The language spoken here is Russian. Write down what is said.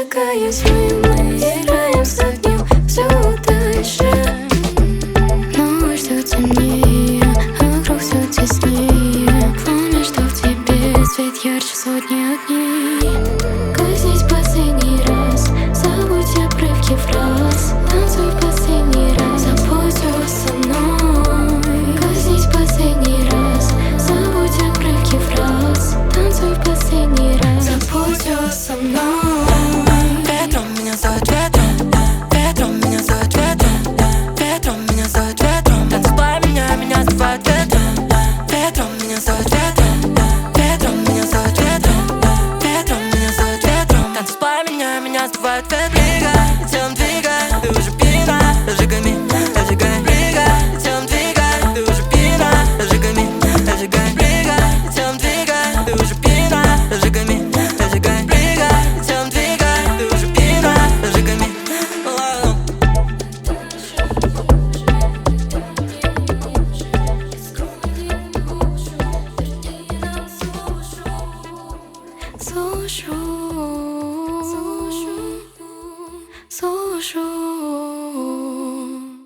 зажигаясь, мы играем с огнем все дальше. Ночь все темнее, вокруг все теснее. Помнишь, что в тебе свет ярче сотни огней. Коснись последний раз, забудь обрывки фраз. Танцуй в последний раз, забудь все со мной. Коснись последний раз, забудь обрывки фраз. Танцуй в последний раз, забудь все со мной. Ветром меня зовет ветром, ветром меня зовет ветром, ветром меня зовет ветром. Танцевай меня сбивает ветром, ветром меня зовет ветром, ветром меня зовет ветром, ветром меня зовет ветром. Танцевай меня сбивает ветром. Двигай, телом двигай, ты уже пьяна. Зажигай, двигай, телом двигай, ты уже пьяна. Зажигай, двигай, телом двигай, ты уже пьяна. Зажигай, двигай, телом двигай, ты уже пьяна. Зажигай. Слушаю, слушаю.